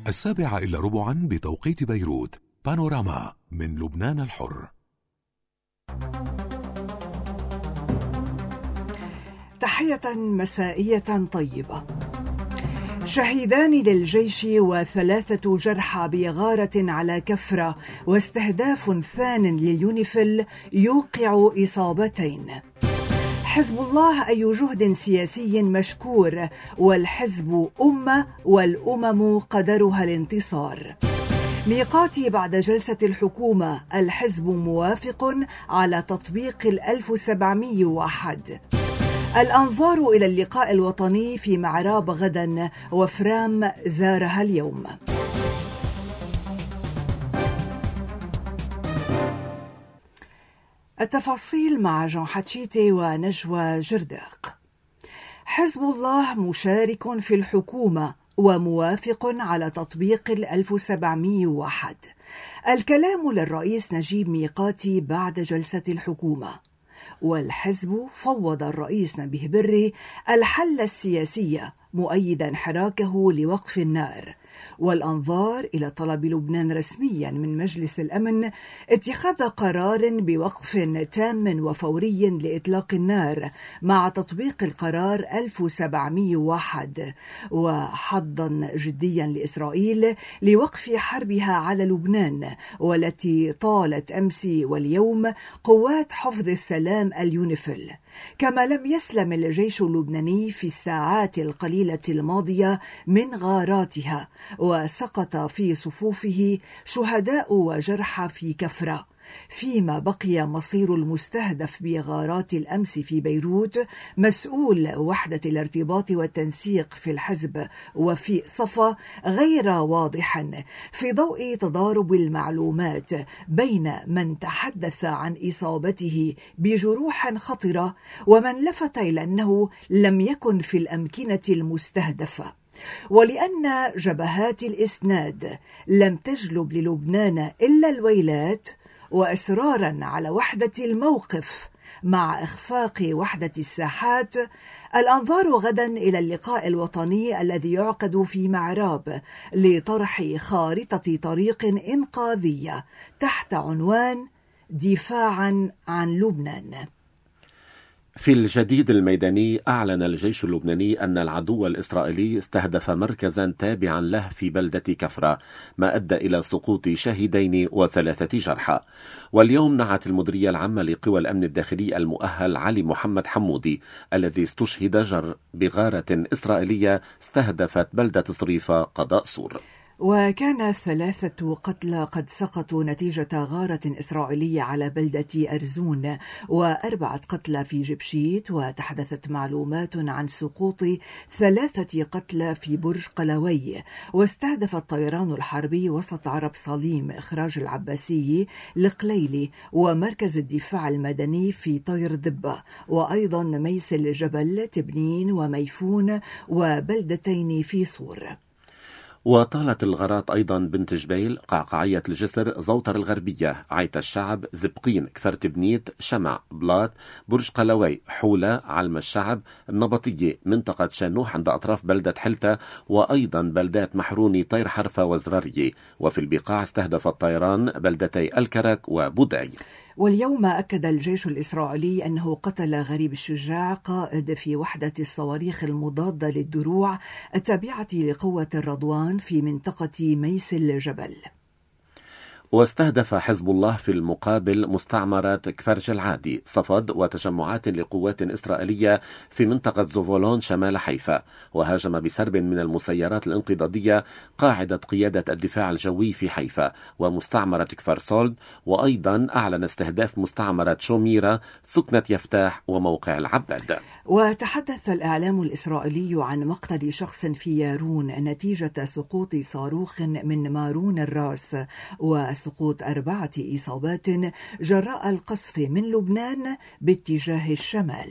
7:15 بتوقيت بيروت. بانوراما من لبنان الحر. تحية مسائية طيبة. شهيدان للجيش و3 جرحى بغارة على كفرة، واستهداف ثان لليونيفيل يوقع إصابتين. حزب الله أي جهد سياسي مشكور، والحزب أمة والأمم قدرها الانتصار. ميقاتي بعد جلسة الحكومة، الحزب موافق على تطبيق 1701. الأنظار إلى اللقاء الوطني في معراب غدا، وفرام زارها اليوم. التفاصيل مع جون حتشيتي ونجوى جرداق. حزب الله مشارك في الحكومة وموافق على تطبيق 1701. الكلام للرئيس نجيب ميقاتي بعد جلسة الحكومة. والحزب فوض الرئيس نبيه بري الحل السياسي، مؤيدا حراكه لوقف النار. والأنظار إلى طلب لبنان رسميا من مجلس الأمن اتخاذ قرار بوقف تام وفوري لإطلاق النار مع تطبيق القرار 1701، وحضا جديا لإسرائيل لوقف حربها على لبنان، والتي طالت أمس واليوم قوات حفظ السلام اليونيفيل. كما لم يسلم الجيش اللبناني في الساعات القليلة الماضية من غاراتها، وسقط في صفوفه شهداء وجرحى في كفرة، فيما بقي مصير المستهدف بغارات الأمس في بيروت مسؤول وحدة الارتباط والتنسيق في الحزب وفي صفا غير واضح، في ضوء تضارب المعلومات بين من تحدث عن إصابته بجروح خطرة ومن لفت إلى أنه لم يكن في الأمكنة المستهدفة. ولأن جبهات الإسناد لم تجلب للبنان إلا الويلات، وإصرارا على وحدة الموقف مع إخفاق وحدة الساحات، الأنظار غدا إلى اللقاء الوطني الذي يعقد في معراب لطرح خارطة طريق إنقاذية تحت عنوان دفاعا عن لبنان. في الجديد الميداني، أعلن الجيش اللبناني أن العدو الإسرائيلي استهدف مركزا تابعا له في بلدة كفرة، ما أدى إلى سقوط شهيدين و3 جرحى. واليوم نعت المديرية العامة لقوى الأمن الداخلي المؤهل علي محمد حمودي الذي استشهد بغارة إسرائيلية استهدفت بلدة صريفة قضاء سور. وكان 3 قتلى قد سقطوا نتيجة غارة إسرائيلية على بلدة أرزون، و4 قتلى في جبشيت. وتحدثت معلومات عن سقوط 3 قتلى في برج قلوي. واستهدف الطيران الحربي وسط عرب صليم، إخراج العباسي، القليلي، ومركز الدفاع المدني في طير دبة، وأيضا ميس الجبل، تبنين وميفون، وبلدتين في صور. وطالت الغارات أيضا بنت جبيل، قعقعية الجسر، زوطر الغربية، عيت الشعب، زبقين، كفرت بنيت، شمع، بلاط، برج قلوي، حولة، علم الشعب، النبطية، منطقة شنوح عند أطراف بلدة حلتة، وأيضا بلدات محروني، طير حرفة وزرارية. وفي البقاع استهدف الطيران بلدتي الكرك وبودعي. واليوم أكد الجيش الإسرائيلي أنه قتل غريب الشجاع، قائد في وحدة الصواريخ المضادة للدروع التابعة لقوة الرضوان في منطقة ميس الجبل. واستهدف حزب الله في المقابل مستعمرة كفرج العادي، صفد، وتجمعات لقوات إسرائيلية في منطقة زوفولون شمال حيفا. وهاجم بسرب من المسيرات الانقضاضية قاعدة قيادة الدفاع الجوي في حيفا ومستعمرة كفر سولد. وأيضا أعلن استهداف مستعمرة شوميرا، ثكنة يفتاح، وموقع العباد. وتحدث الإعلام الإسرائيلي عن مقتل شخص في يارون نتيجة سقوط صاروخ من مارون الراس، وسقوط 4 إصابات جراء القصف من لبنان باتجاه الشمال.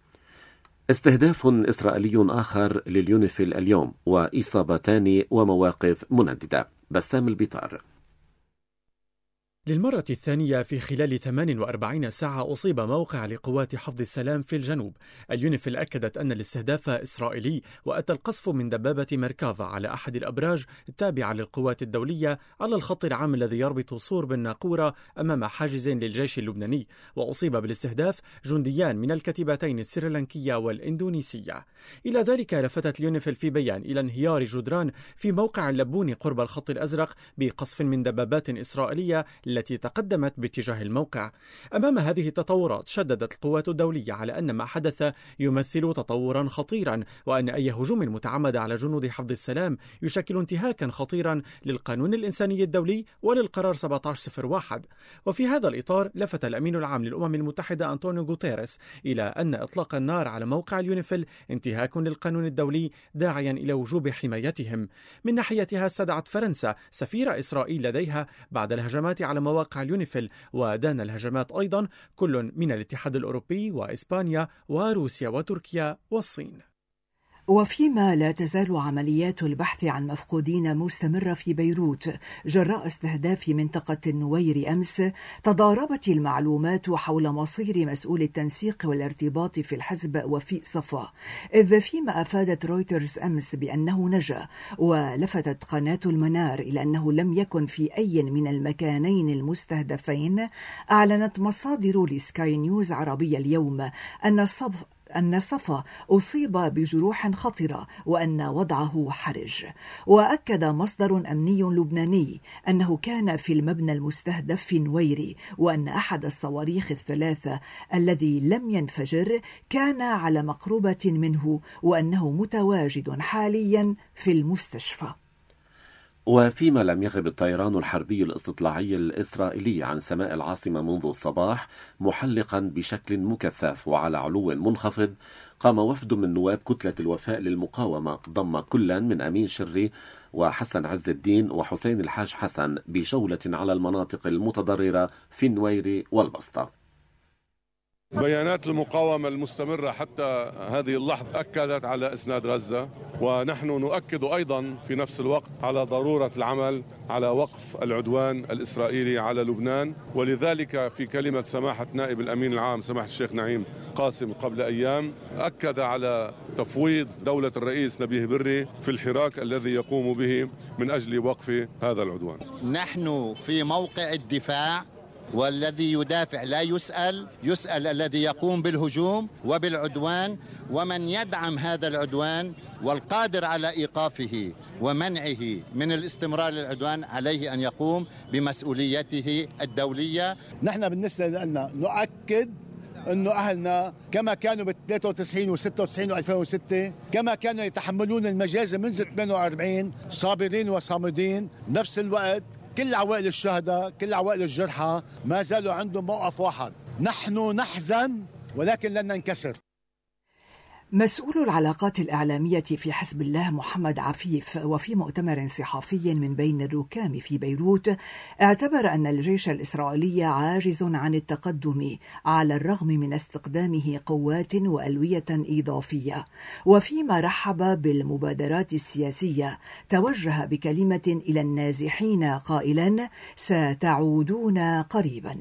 استهداف إسرائيلي آخر لليونيفيل اليوم، وإصابتان ومواقف منددة. بسام البطار. للمرة الثانية في خلال 48 ساعة أصيب موقع لقوات حفظ السلام في الجنوب. اليونيفيل أكدت أن الاستهداف إسرائيلي، وأتى القصف من دبابة ميركافا على أحد الأبراج التابعة للقوات الدولية على الخط العام الذي يربط صور بالناقورة أمام حاجز للجيش اللبناني. وأصيب بالاستهداف جنديان من الكتيبتين السريلانكية والإندونيسية. إلى ذلك لفتت اليونيفيل في بيان إلى انهيار جدران في موقع اللبوني قرب الخط الأزرق بقصف من دبابات إسرائيلية التي تقدمت باتجاه الموقع. أمام هذه التطورات شددت القوات الدولية على أن ما حدث يمثل تطورا خطيرا، وأن أي هجوم متعمد على جنود حفظ السلام يشكل انتهاكا خطيرا للقانون الإنساني الدولي وللقرار 1701. وفي هذا الإطار لفت الأمين العام للأمم المتحدة أنطونيو غوتيريس إلى أن إطلاق النار على موقع اليونيفيل انتهاك للقانون الدولي، داعيا إلى وجوب حمايتهم. من ناحيتها استدعت فرنسا سفير إسرائيل لديها بعد الهجمات على مواقع اليونيفيل، ودان الهجمات أيضا كل من الاتحاد الأوروبي وإسبانيا وروسيا وتركيا والصين. وفيما لا تزال عمليات البحث عن مفقودين مستمرة في بيروت جراء استهداف منطقة النوير أمس، تضاربت المعلومات حول مصير مسؤول التنسيق والارتباط في الحزب وفيق صفا، إذ فيما أفادت رويترز أمس بأنه نجا، ولفتت قناة المنار إلى أنه لم يكن في أي من المكانين المستهدفين. أعلنت مصادر لسكاي نيوز عربية اليوم أن صفا أصيب بجروح خطرة وأن وضعه حرج. وأكد مصدر أمني لبناني أنه كان في المبنى المستهدف في نويري، وأن أحد الصواريخ الثلاثة الذي لم ينفجر كان على مقربة منه، وأنه متواجد حاليا في المستشفى. وفيما لم يغب الطيران الحربي الاستطلاعي الإسرائيلي عن سماء العاصمة منذ الصباح محلقا بشكل مكثف وعلى علو منخفض، قام وفد من نواب كتلة الوفاء للمقاومة ضم كلا من أمين شري وحسن عز الدين وحسين الحاج حسن بجولة على المناطق المتضررة في النويري والبسطة. بيانات المقاومة المستمرة حتى هذه اللحظة أكدت على إسناد غزة، ونحن نؤكد أيضا في نفس الوقت على ضرورة العمل على وقف العدوان الإسرائيلي على لبنان. ولذلك في كلمة سماحة نائب الأمين العام سماحة الشيخ نعيم قاسم قبل أيام أكد على تفويض دولة الرئيس نبيه بري في الحراك الذي يقوم به من أجل وقف هذا العدوان. نحن في موقع الدفاع، والذي يدافع لا يسأل الذي يقوم بالهجوم وبالعدوان، ومن يدعم هذا العدوان والقادر على إيقافه ومنعه من الاستمرار للعدوان عليه أن يقوم بمسؤوليته الدولية. نحن بالنسبة لنا نؤكد أنه أهلنا كما كانوا ب 93 و96 و2006 كما كانوا يتحملون المجازر منذ 48 صابرين وصامدين، نفس الوقت كل عوائل الشهداء كل عوائل الجرحى ما زالوا عندهم موقف واحد: نحن نحزن ولكن لن ننكسر. مسؤول العلاقات الإعلامية في حزب الله محمد عفيف وفي مؤتمر صحفي من بين الركام في بيروت اعتبر أن الجيش الإسرائيلي عاجز عن التقدم على الرغم من استخدامه قوات وألوية إضافية. وفيما رحب بالمبادرات السياسية توجه بكلمة إلى النازحين قائلا: ستعودون قريبا.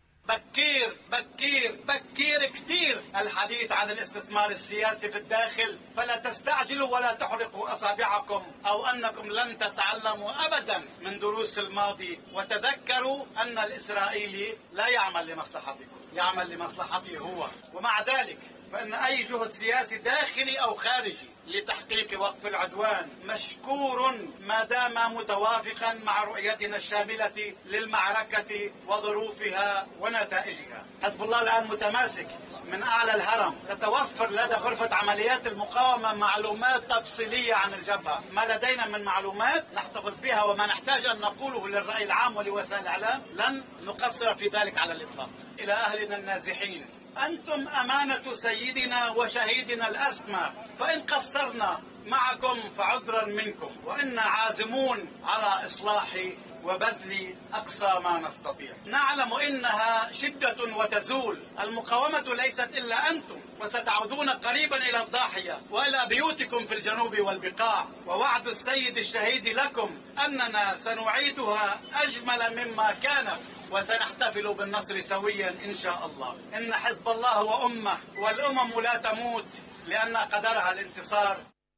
بكير كتير الحديث عن الاستثمار السياسي في الداخل، فلا تستعجلوا ولا تحرقوا أصابعكم أو أنكم لم تتعلموا أبدا من دروس الماضي، وتذكروا أن الإسرائيلي لا يعمل لمصلحتكم، يعمل لمصلحته هو. ومع ذلك فإن أي جهد سياسي داخلي أو خارجي لتحقيق وقف العدوان مشكور ما دام متوافقا مع رؤيتنا الشاملة للمعركة وظروفها ونتائجها. حزب الله الآن متماسك من أعلى الهرم، تتوفر لدى غرفة عمليات المقاومة معلومات تفصيلية عن الجبهة. ما لدينا من معلومات نحتفظ بها، وما نحتاج أن نقوله للرأي العام ولوسائل الإعلام لن نقصر في ذلك على الإطلاق. إلى أهلنا النازحين: أنتم أمانة سيدنا وشهيدنا الأسمى، فإن قصرنا معكم فعذرا منكم، وإنا عازمون على إصلاح وبذل أقصى ما نستطيع. نعلم إنها شدة وتزول، المقاومة ليست إلا أنتم، وستعودون قريبا إلى الضاحية وإلى بيوتكم في الجنوب والبقاع، ووعد السيد الشهيد لكم أننا سنعيدها أجمل مما كانت، وسنحتفل بالنصر سويا إن شاء الله. إن حزب الله هو أمة، والأمم لا تموت لأن قدرها الانتصار.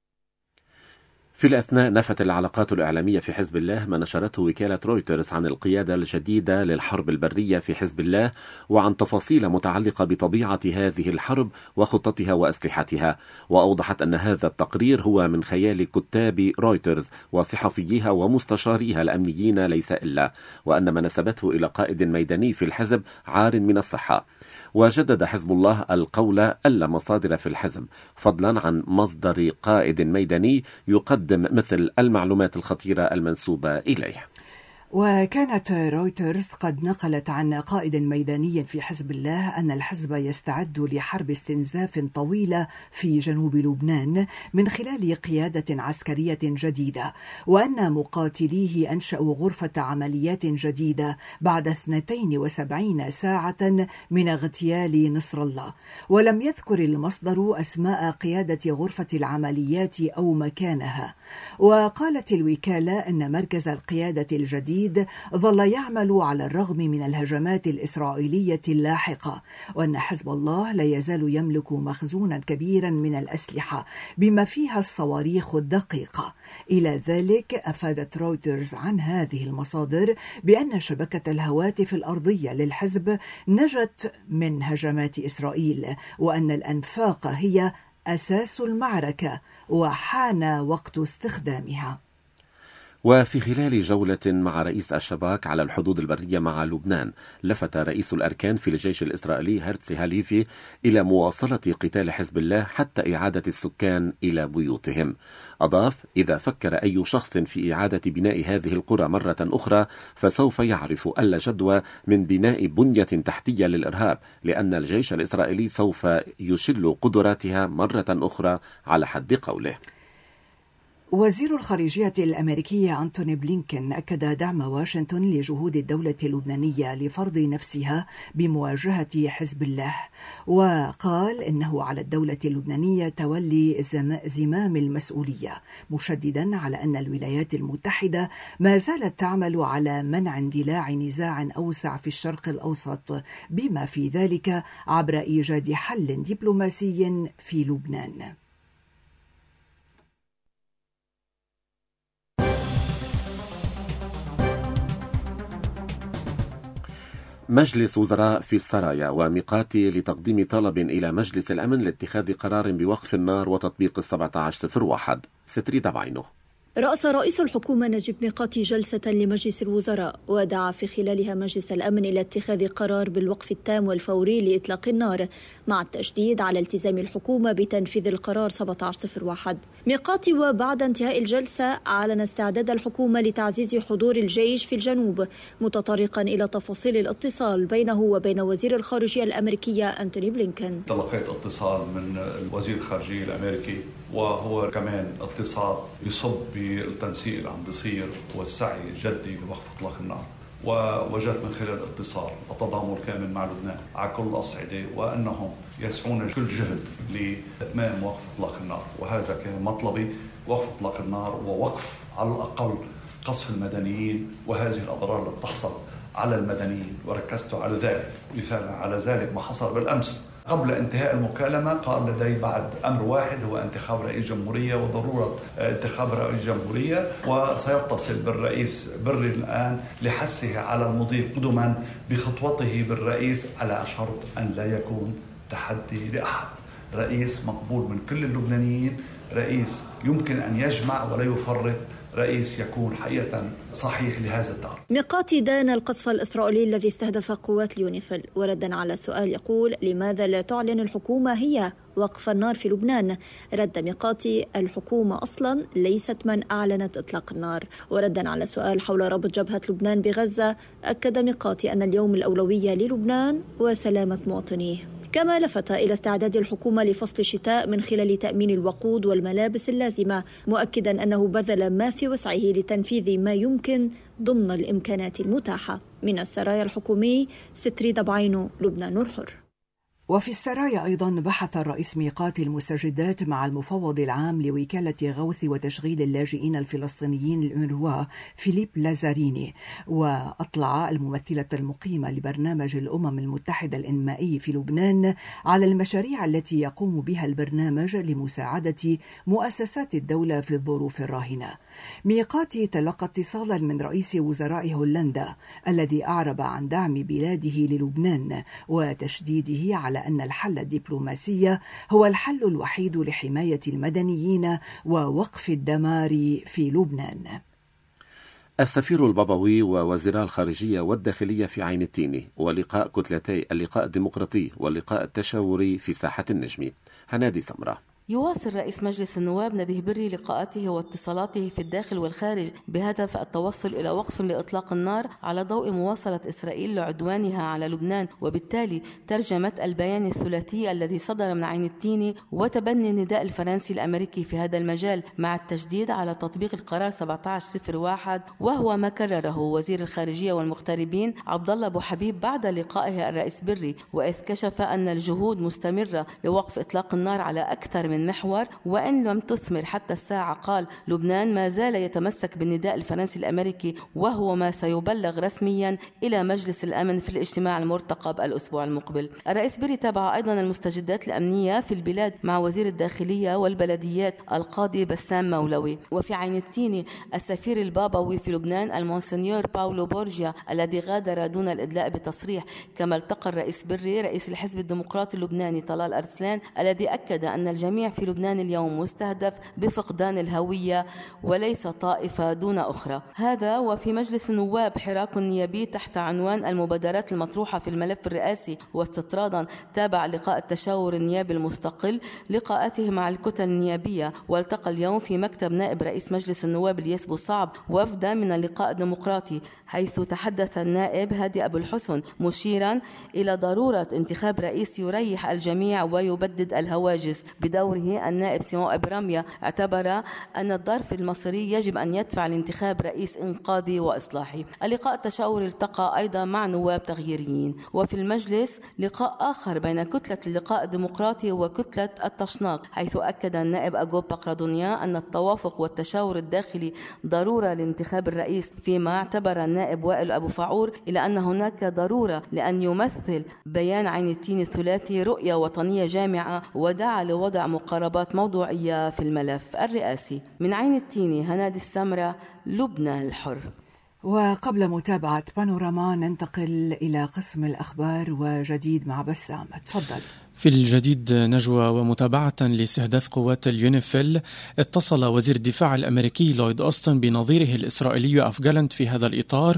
في الأثناء نفت العلاقات الإعلامية في حزب الله ما نشرته وكالة رويترز عن القيادة الجديدة للحرب البرية في حزب الله وعن تفاصيل متعلقة بطبيعة هذه الحرب وخطتها وأسلحتها، وأوضحت أن هذا التقرير هو من خيال كتاب رويترز وصحفيها ومستشاريها الأمنيين ليس إلا، وأن ما نسبته إلى قائد ميداني في الحزب عار من الصحة. وجدد حزب الله القول ألا مصادر في الحزب فضلا عن مصدر قائد ميداني يقدم مثل المعلومات الخطيرة المنسوبة إليه. وكانت رويترز قد نقلت عن قائد ميداني في حزب الله أن الحزب يستعد لحرب استنزاف طويلة في جنوب لبنان من خلال قيادة عسكرية جديدة، وأن مقاتليه أنشأوا غرفة عمليات جديدة بعد 72 ساعة من اغتيال نصر الله. ولم يذكر المصدر أسماء قيادة غرفة العمليات أو مكانها. وقالت الوكالة أن مركز القيادة الجديد ظل يعمل على الرغم من الهجمات الإسرائيلية اللاحقة، وأن حزب الله لا يزال يملك مخزونا كبيرا من الأسلحة بما فيها الصواريخ الدقيقة. إلى ذلك أفادت رويترز عن هذه المصادر بأن شبكة الهواتف الأرضية للحزب نجت من هجمات إسرائيل، وأن الأنفاق هي أساس المعركة وحان وقت استخدامها. وفي خلال جولة مع رئيس الشباك على الحدود البرية مع لبنان، لفت رئيس الأركان في الجيش الإسرائيلي هرتزي هاليفي إلى مواصلة قتال حزب الله حتى إعادة السكان إلى بيوتهم. أضاف: إذا فكر أي شخص في إعادة بناء هذه القرى مرة أخرى فسوف يعرف ألا جدوى من بناء بنية تحتية للإرهاب، لأن الجيش الإسرائيلي سوف يشل قدراتها مرة أخرى على حد قوله. وزير الخارجية الأمريكي أنتوني بلينكن أكد دعم واشنطن لجهود الدولة اللبنانية لفرض نفسها بمواجهة حزب الله، وقال إنه على الدولة اللبنانية تولي زمام المسؤولية، مشددا على أن الولايات المتحدة ما زالت تعمل على منع اندلاع نزاع أوسع في الشرق الأوسط، بما في ذلك عبر إيجاد حل دبلوماسي في لبنان. مجلس وزراء في السرايا وميقاتي لتقديم طلب إلى مجلس الأمن لاتخاذ قرار بوقف النار وتطبيق 17/1. ستريد بعينه. رأس رئيس الحكومة نجيب ميقاتي جلسة لمجلس الوزراء، ودعا في خلالها مجلس الأمن إلى اتخاذ قرار بالوقف التام والفوري لإطلاق النار، مع التشديد على التزام الحكومة بتنفيذ القرار 17/1. ميقاتي وبعد انتهاء الجلسة أعلن استعداد الحكومة لتعزيز حضور الجيش في الجنوب، متطرقا إلى تفاصيل الاتصال بينه وبين وزير الخارجية الأمريكية أنتوني بلينكن. تلقيت اتصال من وزير الخارجية الأمريكي، وهو كمان اتصال يصب بالتنسيق اللي عم بيصير والسعي الجدي لوقف اطلاق النار، ووجدت من خلال الاتصال التضامن الكامل مع لبنان على كل الأصعدة، وأنهم يسعون كل جهد لإتمام وقف اطلاق النار، وهذا كان مطلبي: وقف اطلاق النار ووقف على الأقل قصف المدنيين وهذه الأضرار التي تحصل على المدنيين. وركزت على ذلك، مثال على ذلك ما حصل بالأمس. قبل انتهاء المكالمة قال لدي بعد أمر واحد، هو انتخاب رئيس جمهورية وضرورة انتخاب رئيس جمهورية، وسيتصل بالرئيس بري الآن لحثه على المضي قدما بخطوته بالرئيس على شرط أن لا يكون تحدي لأحد. رئيس مقبول من كل اللبنانيين، رئيس يمكن أن يجمع ولا يفرق، رئيس يكون حقيقة صحيح لهذا الدور. ميقاتي دان القصف الإسرائيلي الذي استهدف قوات اليونيفيل، وردا على سؤال يقول: لماذا لا تعلن الحكومة هي وقف النار في لبنان؟ رد ميقاتي: الحكومة أصلا ليست من أعلنت إطلاق النار. وردا على سؤال حول ربط جبهة لبنان بغزة، أكد ميقاتي أن اليوم الأولوية للبنان وسلامة مواطنيه. كما لفت إلى استعداد الحكومة لفصل الشتاء من خلال تأمين الوقود والملابس اللازمة، مؤكدا أنه بذل ما في وسعه لتنفيذ ما يمكن ضمن الإمكانات المتاحة. من السرايا الحكومي ستريد بعينو، لبنان الحر. وفي السرايا أيضا بحث الرئيس ميقات المستجدات مع المفوض العام لوكالة غوث وتشغيل اللاجئين الفلسطينيين الأونروا فيليب لازاريني، وأطلع الممثلة المقيمة لبرنامج الأمم المتحدة الإنمائي في لبنان على المشاريع التي يقوم بها البرنامج لمساعدة مؤسسات الدولة في الظروف الراهنة. ميقات تلقى اتصالا من رئيس وزراء هولندا الذي أعرب عن دعم بلاده للبنان وتشديده على أن الحل الدبلوماسي هو الحل الوحيد لحماية المدنيين ووقف الدمار في لبنان. السفير البابوي ووزيرا الخارجية والداخلية في عين التيني، ولقاء كتلتي اللقاء الديمقراطي واللقاء التشاوري في ساحة النجم. هنادي سمرة. يواصل رئيس مجلس النواب نبيه بري لقاءاته واتصالاته في الداخل والخارج بهدف التوصل إلى وقف لإطلاق النار على ضوء مواصلة إسرائيل لعدوانها على لبنان، وبالتالي ترجمة البيان الثلاثي الذي صدر من عين التيني وتبني النداء الفرنسي الأمريكي في هذا المجال، مع التشديد على تطبيق القرار 1701، وهو ما كرره وزير الخارجية والمغتربين عبد الله أبو حبيب بعد لقائه الرئيس بري، وإذ كشف أن الجهود مستمرة لوقف إطلاق النار على أكثر من محور، وإن لم تثمر حتى الساعة قال لبنان ما زال يتمسك بالنداء الفرنسي الأمريكي، وهو ما سيبلغ رسميا إلى مجلس الأمن في الاجتماع المرتقب الأسبوع المقبل. الرئيس بري تابع أيضا المستجدات الأمنية في البلاد مع وزير الداخلية والبلديات القاضي بسام مولوي. وفي عين التيني السفير البابوي في لبنان المونسنيور باولو بورجيا الذي غادر دون الإدلاء بتصريح، كما التقى الرئيس بري رئيس الحزب الديمقراطي اللبناني طلال أرسلان الذي أكد أن الجميع في لبنان اليوم مستهدف بفقدان الهوية وليس طائفة دون أخرى. هذا وفي مجلس النواب حراك نيابي تحت عنوان المبادرات المطروحة في الملف الرئاسي، واستطرادا تابع لقاء التشاور النيابي المستقل لقاءاته مع الكتل النيابية، والتقى اليوم في مكتب نائب رئيس مجلس النواب الياس بوصعب وفدا من اللقاء الديمقراطي، حيث تحدث النائب هادي أبو الحسن مشيرا إلى ضرورة انتخاب رئيس يريح الجميع ويبدد الهواجس. بدوره النائب سيمون إبراميا اعتبر أن الظرف المصري يجب أن يدفع لانتخاب رئيس إنقاذي وإصلاحي. اللقاء التشاوري التقى أيضا مع نواب تغييريين. وفي المجلس لقاء آخر بين كتلة اللقاء الديمقراطي وكتلة التشناق، حيث أكد النائب أجوب بقردونيا أن التوافق والتشاور الداخلي ضرورة لانتخاب الرئيس، فيما اعتبر النائب وائل أبو فعور إلى أن هناك ضرورة لأن يمثل بيان عين التين الثلاثي رؤية وطنية جامعة، ودعا لوضع مقاربات موضوعية في الملف الرئاسي. من عين التيني هنادي السمرة، لبنان الحر. وقبل متابعة بانوراما ننتقل إلى قسم الأخبار وجديد مع بسام. تفضل. في الجديد نجوى، ومتابعة لاستهداف قوات اليونيفيل، اتصل وزير الدفاع الأمريكي لويد أوستن بنظيره الإسرائيلي يوآف جالانت في هذا الإطار،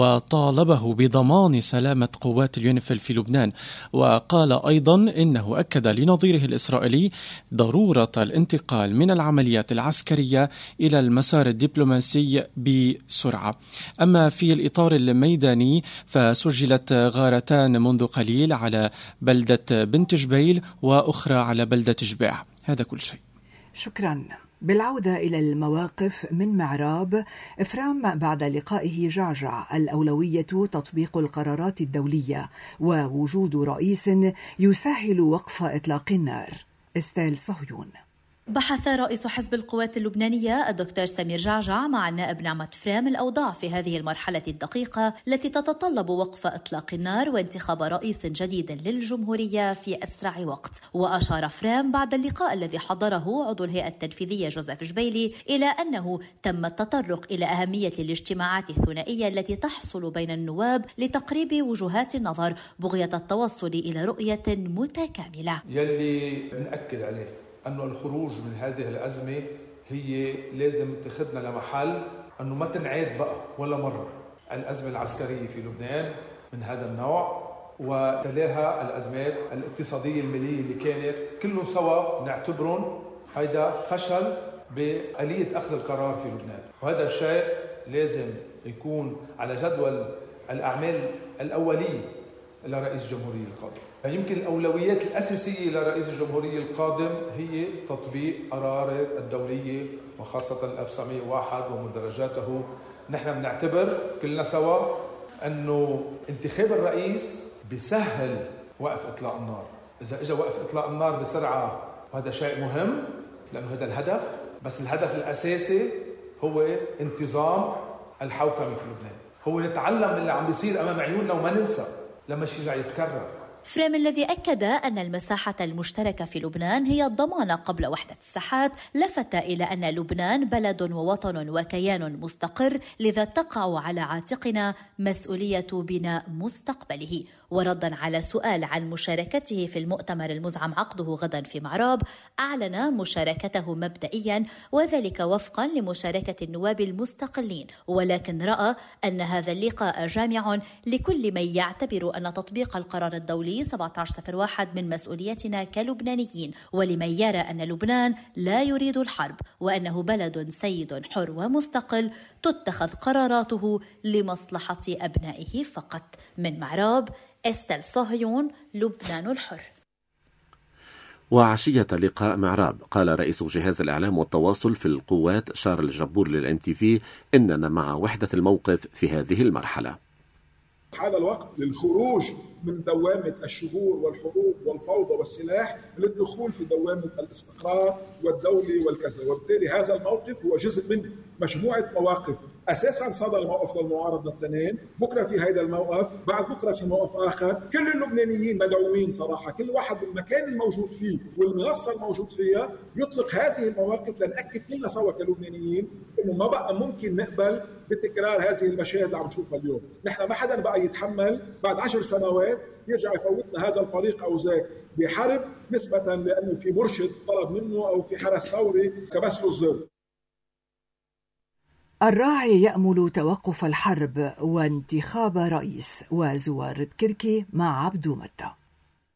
وطالبه بضمان سلامة قوات اليونيفيل في لبنان. وقال أيضا إنه أكد لنظيره الإسرائيلي ضرورة الانتقال من العمليات العسكرية إلى المسار الدبلوماسي بسرعة. أما في الإطار الميداني فسجلت غارتان منذ قليل على بلدة بنت جبيل وأخرى على بلدة جباع. هذا كل شيء. شكرا. بالعودة إلى المواقف من معراب إفرام بعد لقائه جعجع، الأولوية تطبيق القرارات الدولية ووجود رئيس يسهل وقف إطلاق النار. استيل صهيون. بحث رئيس حزب القوات اللبنانية الدكتور سمير جعجع مع النائب نعمة فرام الأوضاع في هذه المرحلة الدقيقة التي تتطلب وقف إطلاق النار وانتخاب رئيس جديد للجمهورية في أسرع وقت. وأشار فرام بعد اللقاء الذي حضره عضو الهيئة التنفيذية جوزيف جبيلي إلى أنه تم التطرق إلى أهمية الاجتماعات الثنائية التي تحصل بين النواب لتقريب وجهات النظر بغية التوصل إلى رؤية متكاملة. يلي نأكد عليه أنه الخروج من هذه الأزمة هي لازم تاخذنا لمحل أنه ما تنعاد بقى ولا مرة الأزمة العسكرية في لبنان من هذا النوع، وتلاها الأزمات الاقتصادية المالية اللي كانت كلهم سوا نعتبرهم هيدا فشل بآلية أخذ القرار في لبنان. وهذا الشيء لازم يكون على جدول الأعمال الأولية لرئيس الجمهورية القادم. يمكن الأولويات الأساسية لرئيس الجمهورية القادم هي تطبيق قرار الدولية وخاصة 1901 ومدرجاته. نحن بنعتبر كلنا سوا أنه انتخاب الرئيس بيسهل وقف إطلاق النار. إذا إجا وقف إطلاق النار بسرعة وهذا شيء مهم لأنه هذا الهدف، بس الهدف الأساسي هو انتظام الحوكمة في لبنان، هو نتعلم من اللي عم بيصير أمام عيوننا وما ننسى لما يرجع يتكرر. فريم الذي أكد أن المساحة المشتركة في لبنان هي الضمانة قبل وحدة الساحات لفت إلى أن لبنان بلد ووطن وكيان مستقر، لذا تقع على عاتقنا مسؤولية بناء مستقبله. وردا على سؤال عن مشاركته في المؤتمر المزعم عقده غدا في معراب، أعلن مشاركته مبدئيا وذلك وفقا لمشاركة النواب المستقلين، ولكن رأى أن هذا اللقاء جامع لكل من يعتبر أن تطبيق القرار الدولي 1701 من مسؤوليتنا كلبنانيين، ولمن يرى أن لبنان لا يريد الحرب وأنه بلد سيد حر ومستقل تتخذ قراراته لمصلحة أبنائه فقط. من معراب، استل صهيون، لبنان الحر. وعشية لقاء معراب قال رئيس جهاز الإعلام والتواصل في القوات شارل جبور للMTV إننا مع وحدة الموقف في هذه المرحلة. حان الوقت للخروج من دوامة الشهور والحروب والفوضى والسلاح للدخول في دوامة الاستقرار والدولة والكذا، وبالتالي هذا الموقف هو جزء من مجموعة مواقف. أساساً صدر موقف للمعارضة لبنان، بكرة في هذا الموقف، بعد بكرة في موقف آخر. كل اللبنانيين مدعومين صراحة، كل واحد بالمكان الموجود فيه والمنصة الموجود فيها يطلق هذه المواقف لنأكد كلنا سوا كلبنانيين إنه ما بقى ممكن نقبل بتكرار هذه المشاهد اللي عم نشوفها اليوم. نحن ما حدا بقى يتحمل بعد 10 سنوات يرجع يفوتنا هذا الفريق أو ذاك بحرب نسبة لأنه في مرشد طلب منه أو في حرس ثوري كبس له الزر. الراعي يأمل توقف الحرب وانتخاب رئيس. وزوار بكركي مع عبدو متى.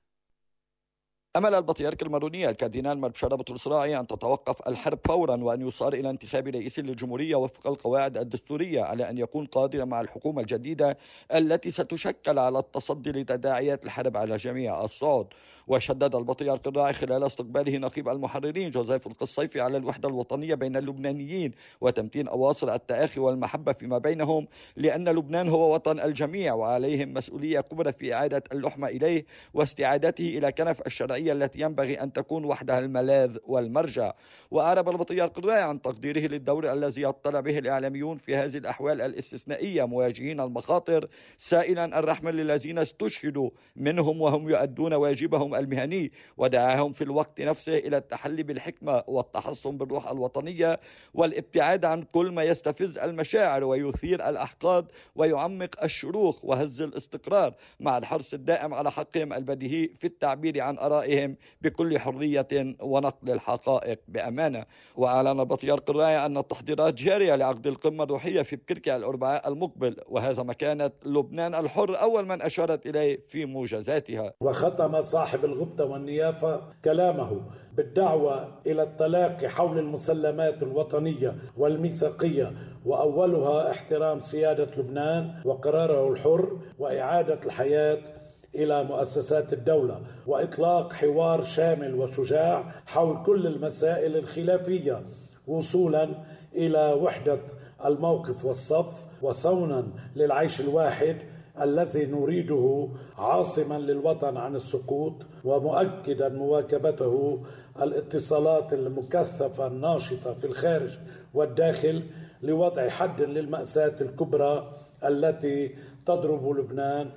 أمل البطريرك الماروني الكاردينال مرشد بطرس راعي أن تتوقف الحرب فورا وأن يصار إلى انتخاب رئيس للجمهورية وفق القواعد الدستورية، على أن يكون قادرا مع الحكومة الجديدة التي ستشكل على التصدي لتداعيات الحرب على جميع الصعود. وشدد البطريرك الراعي خلال استقباله نقيب المحررين جوزيف القصيفي على الوحدة الوطنية بين اللبنانيين وتمتين أواصر التآخي والمحبة فيما بينهم، لأن لبنان هو وطن الجميع وعليهم مسؤولية كبرى في إعادة اللحمة إليه واستعادته إلى كنف الشرعية التي ينبغي أن تكون وحدها الملاذ والمرجع. وأعرب البطريرك الراعي عن تقديره للدور الذي يطلع به الإعلاميون في هذه الأحوال الاستثنائية مواجهين المخاطر، سائلا الرحمة للذين استشهدوا منهم وهم يؤدون واجبهم المهني، ودعاهم في الوقت نفسه إلى التحلي بالحكمة والتحصن بالروح الوطنية والابتعاد عن كل ما يستفز المشاعر ويثير الأحقاد ويعمق الشروخ وهز الاستقرار، مع الحرص الدائم على حقهم البديهي في التعبير عن آرائهم بكل حرية ونقل الحقائق بأمانة. وأعلن البطريرك الراعي أن التحضيرات جارية لعقد القمة الروحية في بكركي الأربعاء المقبل، وهذا ما كانت لبنان الحر أول من أشارت إليه في موجزاتها. وختم صاحب الغبطة والنيافة كلامه بالدعوة إلى التلاقي حول المسلمات الوطنية والميثاقية، وأولها احترام سيادة لبنان وقراره الحر وإعادة الحياة إلى مؤسسات الدولة، وإطلاق حوار شامل وشجاع حول كل المسائل الخلافية وصولا إلى وحدة الموقف والصف وصونا للعيش الواحد الذي نريده عاصما للوطن عن السقوط، ومؤكدا مواكبته الاتصالات المكثفة الناشطة في الخارج والداخل لوضع حد للمأساة الكبرى التي تضرب لبنان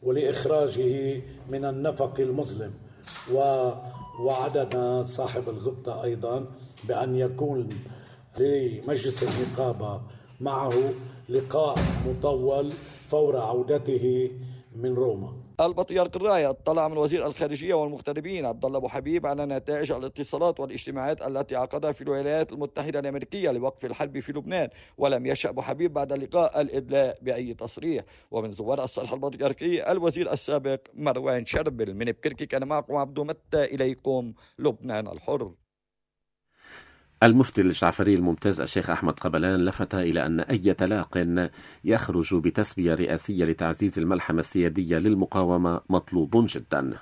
ولإخراجه من النفق المظلم. ووعدنا صاحب الغبطة أيضا بأن يكون لمجلس النقابة معه لقاء مطول فور عودته من روما. البطريرك الراعي اطلع من وزير الخارجية والمغتربين عبد الله أبو حبيب على نتائج الاتصالات والاجتماعات التي عقدها في الولايات المتحدة الأمريكية لوقف الحرب في لبنان، ولم يشأ أبو حبيب بعد اللقاء الإدلاء بأي تصريح. ومن زوار الصالح البطريركي الوزير السابق مروان شربل. من بكركي كان معكم عبدو متى، إليكم لبنان الحر. المفتي الجعفري الممتاز الشيخ أحمد قبلان لفت إلى أن أي تلاق يخرج بتسبية رئاسية لتعزيز الملحمة السيادية للمقاومة مطلوب جدا.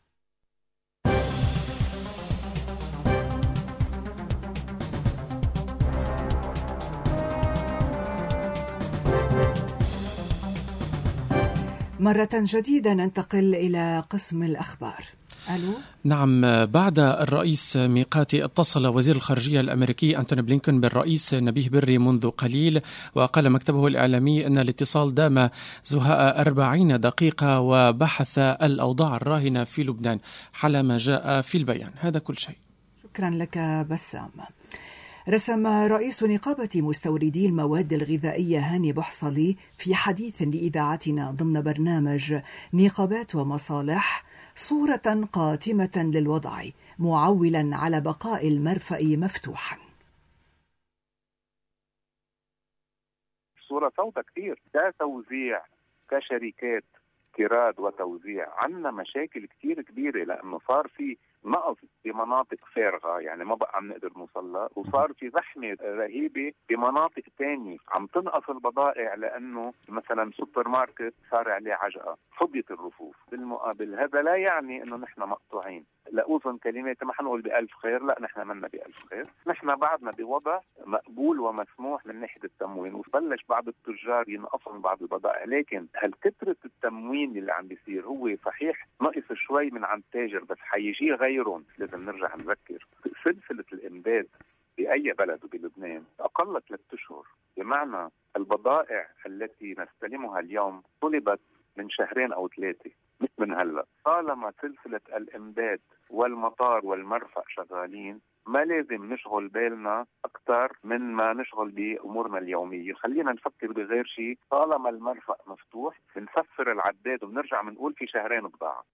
مرة جديدة ننتقل إلى قسم الأخبار. ألو؟ نعم، بعد الرئيس ميقاتي اتصل وزير الخارجية الأمريكي أنتوني بلينكن بالرئيس نبيه بري منذ قليل، وقال مكتبه الإعلامي أن الاتصال دام زهاء 40 دقيقة وبحث الأوضاع الراهنة في لبنان حال ما جاء في البيان. هذا كل شيء. شكرا لك بسام. رسم رئيس نقابة مستوردي المواد الغذائية هاني بحصلي في حديث لإذاعتنا ضمن برنامج نقابات ومصالح صورة قاتمة للوضع، معولا على بقاء المرفأ مفتوحا. صورة سوداء كثير، كتوزيع كشركات كراد وتوزيع عنا مشاكل كثير كبيرة، لأنه صار في نقص بمناطق فارغة، يعني ما بقى عم نقدر نوصلها، وصار في زحمة رهيبة بمناطق تانية عم تنقص البضائع، لأنه مثلا سوبر ماركت صار عليه عجقة، فضيت الرفوف. بالمقابل هذا لا يعني أنه نحن مقطوعين، لأوزن كلمات ما حنقول بألف خير، لا نحن منا بألف خير، نحن بعدنا بوضع مقبول ومسموح من ناحية التموين، وبلش بعض التجار ينقصوا بعض البضائع، لكن هل كثرة التموين اللي عم بيصير هو صحيح نقص شوي من عند التاجر، بس حيجي غيرهم. لازم نرجع نذكر سلسلة الإمداد بأي بلد بلبنان أقل 3 أشهر، بمعنى البضائع التي نستلمها اليوم طلبت من 2 أو 3 مش من هلا. طالما سلسلة الإمداد والمطار والمرفأ شغالين، ما لازم نشغل بالنا أكثر من ما نشغل بأمورنا اليومية. خلينا نفكر بغير شيء، طالما المرفأ مفتوح بنسفر العداد وبنرجع بنقول في 2 بضاعة.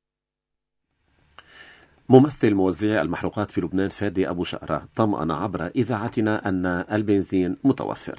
ممثل موزعي المحروقات في لبنان فادي أبو شقرة طمأن عبر إذاعتنا أن البنزين متوفر.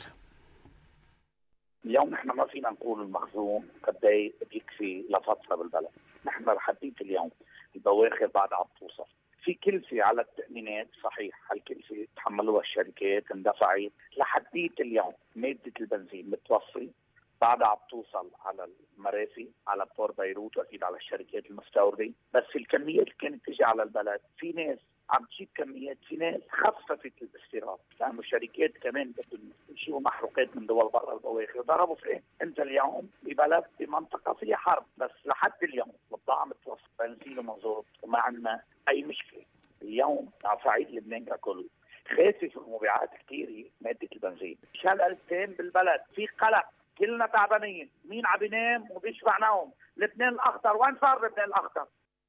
اليوم نحن ما فينا نقول المخزون قد بيكفي لفترة بالبلد. نحن لحديت اليوم البواخر بعد عم توصل في كلفة على التأمينات، صحيح هالكلفة تحملوها الشركات اندفعت. لحديت اليوم مادة البنزين متوفرة، بعدها عم توصل على المرافق، على بور بيروت، واكيد على الشركات المستوردة. بس الكميات اللي كانت تجي على البلد، في ناس عم تجيب كميات، في ناس خففت الاستيراد، لانه الشركات كمان بدهم يشيلوا محروقات من دول برا البواخر، ضربوا فرين. انت اليوم ببلد بمنطقه فيها حرب، بس لحد اليوم البضاعه متوفره، بنزين ومازوت، وما عندنا اي مشكله. اليوم على صعيد لبنان ككل خاسف المبيعات كثير ماده البنزين، شللتين بالبلد، في قلق، كلنا تعبانين، مين عم ينام وبيشبع نوم؟ لبنان الأخضر، وين صار لبنان الأخضر؟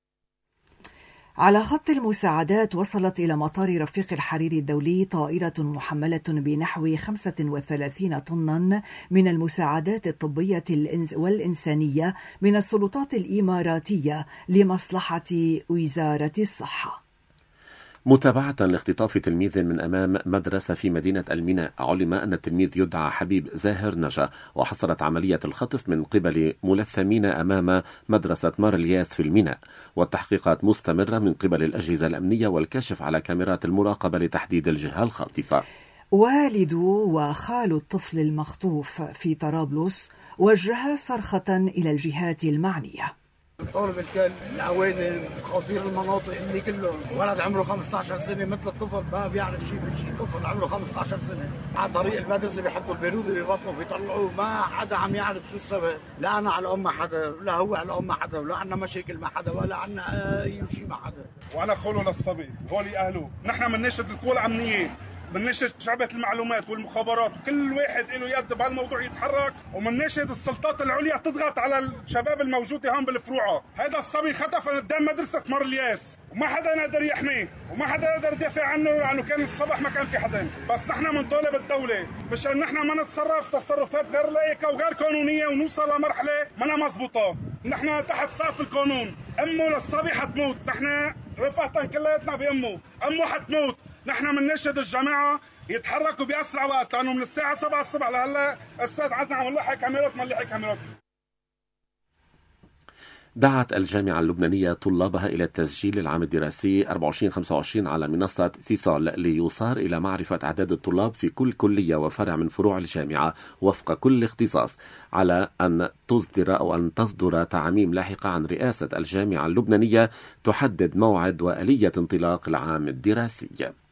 على خط المساعدات وصلت إلى مطار رفيق الحريري الدولي طائرة محملة بنحو 35 طنا من المساعدات الطبية والإنسانية من السلطات الإماراتية لمصلحة وزارة الصحة. متابعة لاختطاف تلميذ من أمام مدرسة في مدينة الميناء، علم أن التلميذ يدعى حبيب زاهر نجا، وحصلت عملية الخطف من قبل ملثمين أمام مدرسة مار الياس في الميناء، والتحقيقات مستمرة من قبل الأجهزة الأمنية والكشف على كاميرات المراقبة لتحديد الجهة الخاطفة. والد وخال الطفل المخطوف في طرابلس وجه صرخة إلى الجهات المعنية. طالب الكل العوادل خطير المناطق اللي كلهم ولد عمره 15 سنه مثل الطفل ما بيعرف شيء، طفل عمره 15 سنه على طريق المدرسه بيحطوا البارودة ببطنه بيطلعوه، ما حدا عم يعرف شو السبب. لا انا على ام حدا، لا هو على ام حدا، ولا عندنا مشاكل مع حدا، ولا عندنا اي شيء مع حدا. وانا خلو للصبي هولي اهله، نحن بنناشد القوى الامنيه، بنناشد شعبة المعلومات والمخابرات، وكل واحد له يد بهالموضوع يتحرك، وبنناشد السلطات العليا تضغط على الشباب الموجودة هون بالفروعة. هذا الصبي خطف قدام مدرسة مار الياس، وما حدا قدر يحميه، وما حدا قدر يدافع عنه، لأنه كان الصبح ما كان في حدا. بس نحن بنطالب الدولة مشان نحن ما نتصرف تصرفات غير لائقة وغير قانونية ونوصل لمرحلة ما مزبوطة. نحن تحت سقف القانون، أمه للصبي حتموت، نحن رفقة كلياتنا بأمه، أمه حتموت. نحن بنناشد الجماعة يتحركوا بأسرع وقت، لأنه من الساعة 7 الصبح لهلا الساعة عندنا عم نلحق كاميرات ما نلحق كاميرات. دعت الجامعة اللبنانية طلابها إلى التسجيل العام الدراسي 24-25 على منصة سيسول ليصار إلى معرفة أعداد الطلاب في كل كلية وفرع من فروع الجامعة وفق كل اختصاص، على أن تصدر تعاميم لاحقة عن رئاسة الجامعة اللبنانية تحدد موعد وآلية انطلاق العام الدراسي.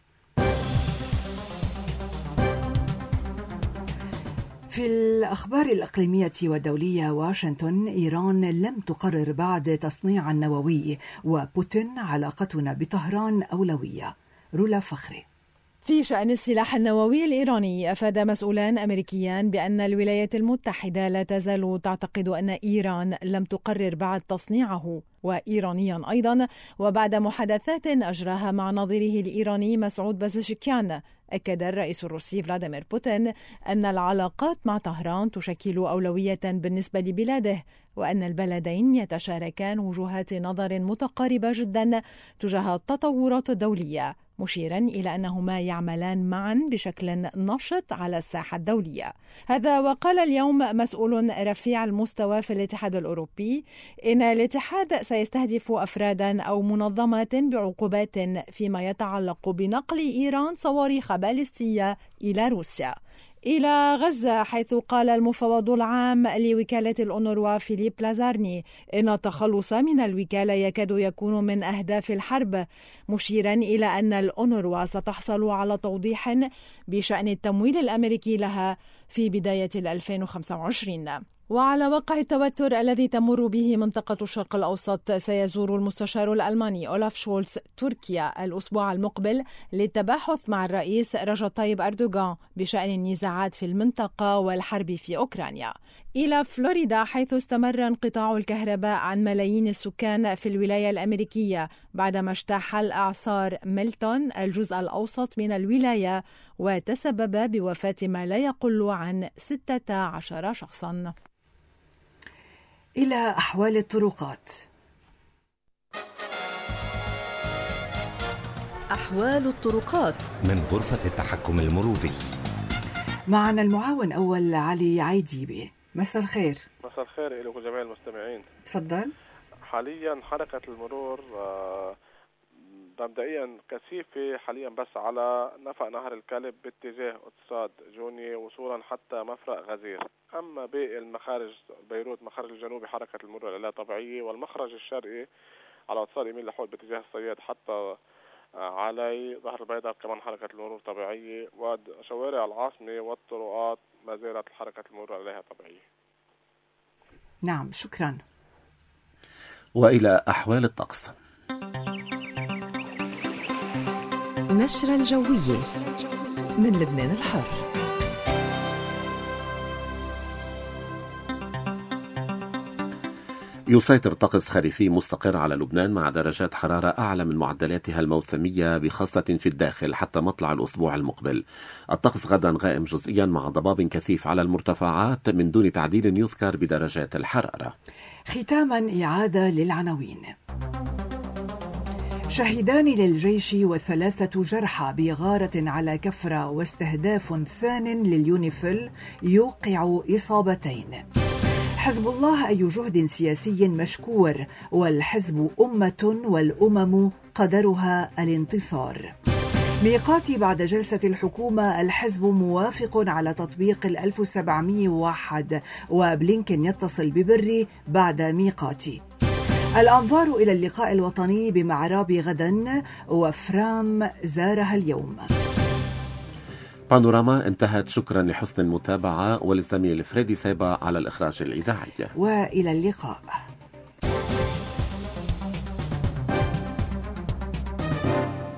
في الأخبار الإقليمية والدولية، واشنطن: إيران لم تقرر بعد تصنيع النووي، وبوتين: علاقتنا بطهران أولوية. رولا فخري. في شأن السلاح النووي الإيراني، أفاد مسؤولان أمريكيان بأن الولايات المتحدة لا تزال تعتقد أن إيران لم تقرر بعد تصنيعه. وإيرانيا أيضا، وبعد محادثات أجراها مع نظيره الإيراني مسعود بازشكيان، أكد الرئيس الروسي فلاديمير بوتين أن العلاقات مع طهران تشكل أولوية بالنسبة لبلاده، وأن البلدين يتشاركان وجهات نظر متقاربة جدا تجاه التطورات الدولية، مشيرا إلى أنهما يعملان معا بشكل نشط على الساحة الدولية. هذا وقال اليوم مسؤول رفيع المستوى في الاتحاد الأوروبي إن الاتحاد سيستهدف أفرادا أو منظمات بعقوبات فيما يتعلق بنقل إيران صواريخ باليستية إلى روسيا. إلى غزة، حيث قال المفوض العام لوكالة الأونروا فيليب لازارني إن التخلص من الوكالة يكاد يكون من أهداف الحرب، مشيرا إلى أن الأونروا ستحصل على توضيح بشأن التمويل الأمريكي لها في بداية 2025. وعلى وقع التوتر الذي تمر به منطقة الشرق الأوسط، سيزور المستشار الألماني أولاف شولتز تركيا الأسبوع المقبل للتباحث مع الرئيس رجب طيب أردوغان بشأن النزاعات في المنطقة والحرب في أوكرانيا. إلى فلوريدا، حيث استمر انقطاع الكهرباء عن ملايين السكان في الولاية الأمريكية بعدما اجتاح الإعصار ميلتون الجزء الأوسط من الولاية وتسبب بوفاة ما لا يقل عن 16 شخصا. إلى أحوال الطرقات. أحوال الطرقات من غرفة التحكم المروري. معنا المعاون أول علي عيديبي. مساء الخير. مساء الخير لكم جميع المستمعين. تفضل. حاليا حركة المرور مبدئيا كثيفة حاليا بس على نفق نهر الكلب باتجاه اقتصاد جوني وصولا حتى مفرق غزير. أما باقي المخارج بيروت مخرج الجنوبي حركة المرور لا طبيعية، والمخرج الشرقي على اتصال يمين لحول باتجاه الصياد حتى علي ظهر البيضاء كمان حركة المرور طبيعية، وشوارع العاصمة والطرقات ما زالت حركة المرور عليها طبيعية. نعم، شكرا. وإلى أحوال الطقس. نشرة الجوية من لبنان الحر. يسيطر طقس خريفي مستقر على لبنان مع درجات حرارة أعلى من معدلاتها الموسمية بخاصة في الداخل حتى مطلع الأسبوع المقبل. الطقس غدا غائم جزئيا مع ضباب كثيف على المرتفعات من دون تعديل يذكر بدرجات الحرارة. ختاما إعادة للعناوين. شهيدان للجيش و3 جرحى بغارة على كفرة، واستهداف ثان لليونيفيل يوقع إصابتين. حزب الله أي جهد سياسي مشكور، والحزب أمة والأمم قدرها الانتصار. ميقاتي بعد جلسة الحكومة، الحزب موافق على تطبيق 1701، وبلينكن يتصل ببري بعد ميقاتي. الأنظار إلى اللقاء الوطني بمعراب غدا، وفرام زارها اليوم. بانوراما انتهت. شكرا لحسن المتابعة ولزميل فريدي سيبا على الإخراج الإذاعي، وإلى اللقاء.